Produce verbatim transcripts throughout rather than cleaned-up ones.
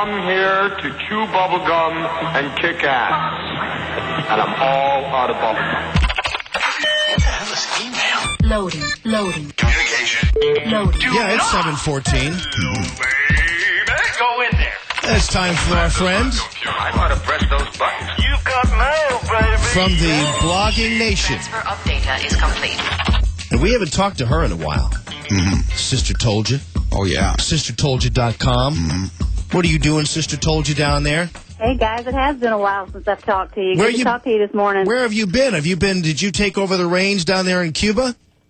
come here to chew bubblegum and kick ass. And I'm all out of bubblegum. Email. Loading. Loading. Communication. Loading. Yeah, it's seven fourteen. Go in there. It's time for our friend I want to press those buttons. You've got mail, baby. from the Blogging Nation. Transfer of data is complete. And we haven't talked to her in a while. Mm-hmm. Sister Told You. Oh, yeah. sister told you dot com. Mm-hmm. What are you doing, Sister Told You, down there? Hey, guys, it has been a while since I've talked to you. Where Good to you- talk to you this morning. Where have you been? Have you been, did you take over the reins down there in Cuba?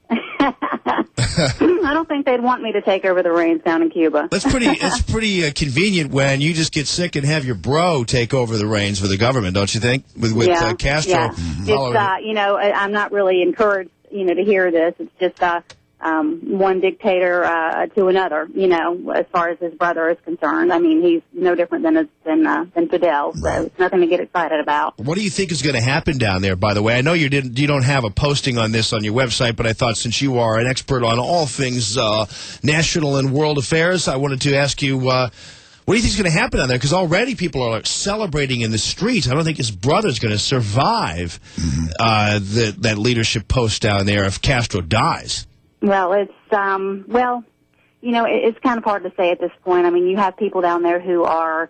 I don't think they'd want me to take over the reins down in Cuba. That's pretty, it's pretty uh, convenient when you just get sick and have your bro take over the reins for the government, don't you think? With, with yeah, uh, Castro. yeah. following It's, uh, you know, I, I'm not really encouraged, you know, to hear this. It's just uh, um, one dictator uh, to another, you know, as far as his brother is concerned. I mean, he's no different than than, uh, than Fidel, so Right. it's nothing to get excited about. What do you think is going to happen down there, by the way? I know you didn't, you don't have a posting on this on your website, but I thought since you are an expert on all things uh, national and world affairs, I wanted to ask you, uh, what do you think is going to happen down there? Because already people are like, celebrating in the streets. I don't think his brother's going to survive Mm-hmm. uh, the, that leadership post down there if Castro dies. Well, it's, um, well, you know, it, it's kind of hard to say at this point. I mean, you have people down there who are,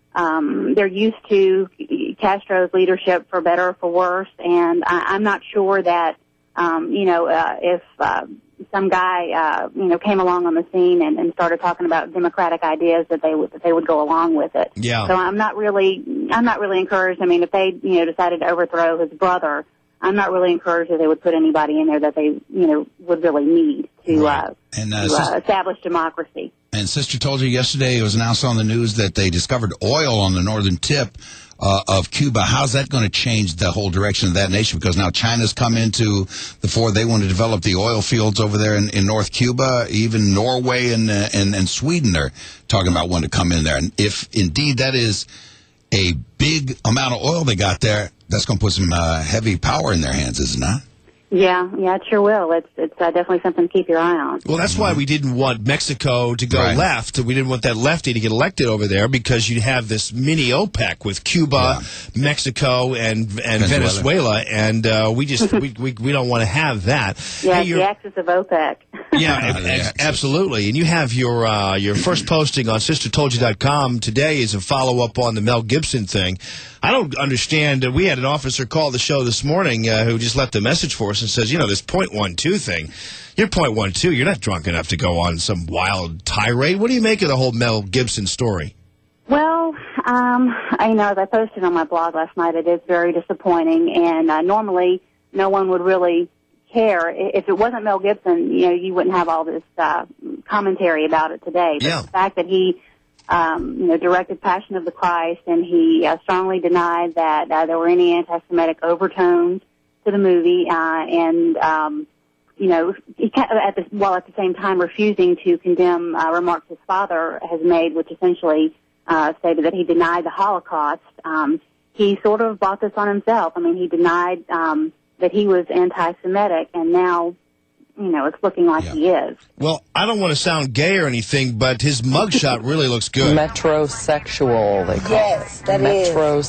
um, they're used to Castro's leadership for better or for worse, and I, I'm not sure that, um, you know, uh, if uh, some guy, uh, you know, came along on the scene and, and started talking about democratic ideas, that they would that they would go along with it. Yeah. So I'm not really, I'm not really encouraged. I mean, if they, you know, decided to overthrow his brother, I'm not really encouraged that they would put anybody in there that they, you know, would really need to, Right. uh, And, uh, to sis- uh, establish democracy. And Sister told you yesterday, it was announced on the news that they discovered oil on the northern tip uh, of Cuba. How's that going to change the whole direction of that nation? Because now China's come into the fore. They want to develop the oil fields over there in, in North Cuba. Even Norway and, uh, and, and Sweden are talking about wanting to come in there. And if indeed that is a big amount of oil they got there, that's going to put some uh, heavy power in their hands, is it not? Yeah, yeah, it sure will. It's it's uh, definitely something to keep your eye on. Well, that's why we didn't want Mexico to go Right. left. We didn't want that lefty to get elected over there because you'd have this mini OPEC with Cuba, Mexico, and and Venezuela. Venezuela, and uh, we just we, we we don't want to have that. Yeah, Hey, you're- the axis of OPEC. yeah, Uh, the ex- axis. absolutely. And you have your uh, your first posting on sister told you dot com today is a follow up on the Mel Gibson thing. I don't understand. Uh, we had an officer call the show this morning uh, who just left a message for us and says, you know, this point one two thing. You're point one two. You're not drunk enough to go on some wild tirade. What do you make of the whole Mel Gibson story? Well, um, I know as I posted on my blog last night, it is very disappointing, and uh, normally no one would really care. I- If it wasn't Mel Gibson, you know, you wouldn't have all this uh, commentary about it today. But Yeah. the fact that he, um, you know, directed Passion of the Christ, and he uh, strongly denied that uh, there were any anti-Semitic overtones to the movie, uh, and um, you know, he ca- at the, while at the same time refusing to condemn uh, remarks his father has made, which essentially uh, stated that he denied the Holocaust. Um, he sort of brought this on himself. I mean, he denied um, that he was anti-Semitic, and now, you know, it's looking like Yeah. he is. Well, I don't want to sound gay or anything, but his mugshot really looks good. Metrosexual, they call Yes, it. that is.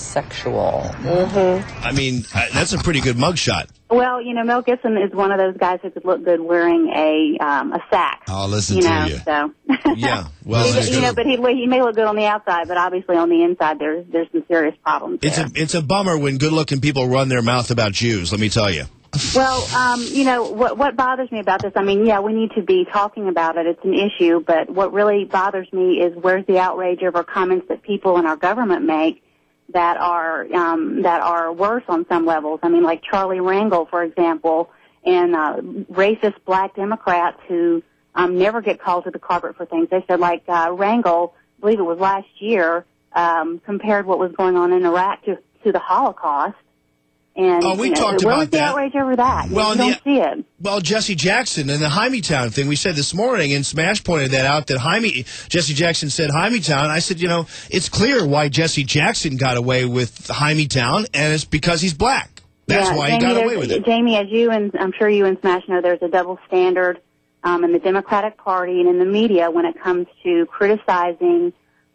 Metrosexual. I mean, uh, that's a pretty good mugshot. Well, you know, Mel Gibson is one of those guys who could look good wearing a um, a sack. I'll listen you to know, you. so Yeah. Well, He- that's you know, good. but he he may look good on the outside, but obviously on the inside there's there's some serious problems It's there. a it's a bummer when good-looking people run their mouth about Jews. Let me tell you. Well, um, you know, what what bothers me about this, I mean, yeah, we need to be talking about it. It's an issue, but what really bothers me is where's the outrage over comments that people in our government make that are um, that are worse on some levels. I mean, like Charlie Rangel, for example, and uh, racist black Democrats who um, never get called to the carpet for things. They said, like uh, Rangel, I believe it was last year, um, compared what was going on in Iraq to, to the Holocaust. And, Oh, we you know, talked where about was the that. outrage over that? Well, you don't the- see it. Well, Jesse Jackson and the Hymietown thing, we said this morning, and Smash pointed that out, that Jaime, Jesse Jackson said Hymietown. I said, you know, it's clear why Jesse Jackson got away with Hymietown, and it's because he's black. That's yeah, why Jamie, he got there's- away with it. Jamie, as you and I'm sure you and Smash know, there's a double standard um, in the Democratic Party and in the media when it comes to criticizing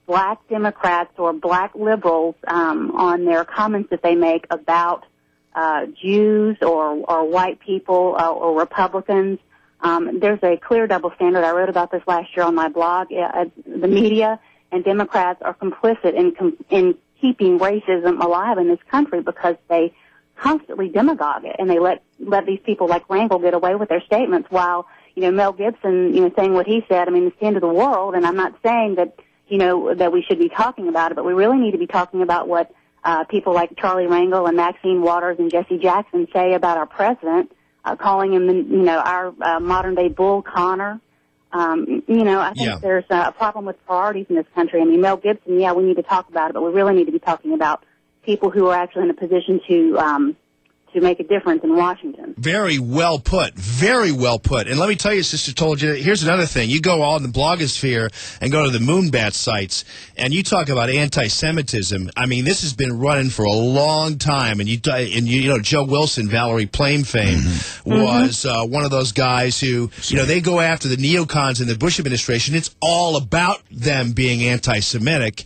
black Democrats or black liberals um, on their comments that they make about uh, Jews or, or white people uh, or Republicans. Um, there's a clear double standard. I wrote about this last year on my blog. Uh, the media and Democrats are complicit in, com- in keeping racism alive in this country because they constantly demagogue it, and they let let these people like Rangel get away with their statements while, you know, Mel Gibson, you know, saying what he said. I mean, it's the end of the world, and I'm not saying that, you know, that we should be talking about it, but we really need to be talking about what uh, people like Charlie Rangel and Maxine Waters and Jesse Jackson say about our president, uh, calling him, you know, our uh, modern-day Bull Connor. Um, you know, I think Yeah. there's a problem with priorities in this country. I mean, Mel Gibson, yeah, we need to talk about it, but we really need to be talking about people who are actually in a position to um, to make a difference in Washington. Very well put. Very well put. And let me tell you, Sister Told You, here's another thing. You go on the blogosphere and go to the Moonbat sites, and you talk about anti-Semitism. I mean, this has been running for a long time. And, you, and you, you know, Joe Wilson, Valerie Plame fame, mm-hmm. was uh, one of those guys who, you know, they go after the neocons in the Bush administration. It's all about them being anti-Semitic.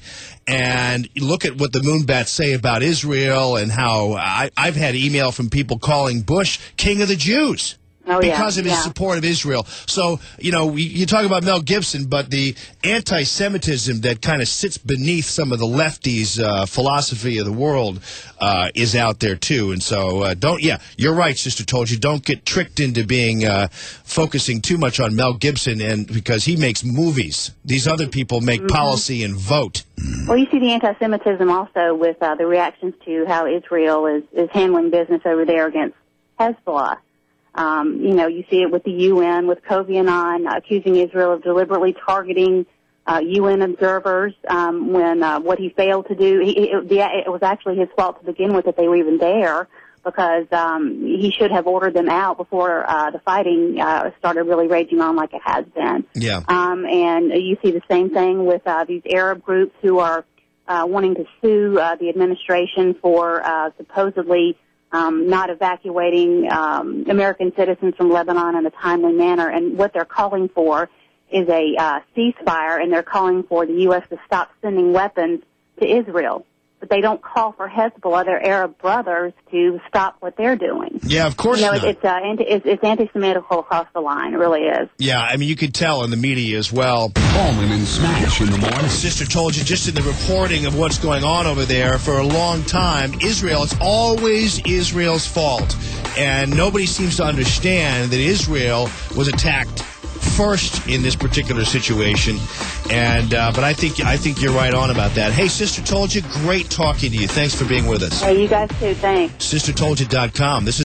And you look at what the Moonbats say about Israel and how I, I've had email from people calling Bush king of the Jews. Oh, yeah, because of his yeah. support of Israel. So, you know, we, you talk about Mel Gibson, but the anti-Semitism that kind of sits beneath some of the lefties' uh, philosophy of the world uh, is out there, too. And so, uh, don't, yeah, you're right, Sister Told You. Don't get tricked into being, uh, focusing too much on Mel Gibson and because he makes movies. These other people make mm-hmm. policy and vote. Well, you see the anti-Semitism also with uh, the reactions to how Israel is, is handling business over there against Hezbollah. Um, you know, you see it with the U N, with Kofi Annan uh, accusing Israel of deliberately targeting uh, U N observers um, when uh, what he failed to do, he, it, the, it was actually his fault to begin with that they were even there because um, he should have ordered them out before uh, the fighting uh, started really raging on like it has been. Yeah. Um, and you see the same thing with uh, these Arab groups who are uh, wanting to sue uh, the administration for uh, supposedly Um, not evacuating um, American citizens from Lebanon in a timely manner. And what they're calling for is a uh, ceasefire, and they're calling for the U S to stop sending weapons to Israel. But they don't call for Hezbollah, their Arab brothers, to stop what they're doing. Yeah, of course you know, not. It's, uh, anti- it's, it's anti-Semitical across the line. It really is. Yeah, I mean, you could tell in the media as well. Coleman and Smash in the morning. Sister Told You, just in the reporting of what's going on over there for a long time, Israel, it's always Israel's fault. And nobody seems to understand that Israel was attacked first in this particular situation. And uh, but I think I think you're right on about that. Hey, Sister Told You, great talking to you. Thanks for being with us. Hey, you guys too. Thanks. Sister Told You dot com. This is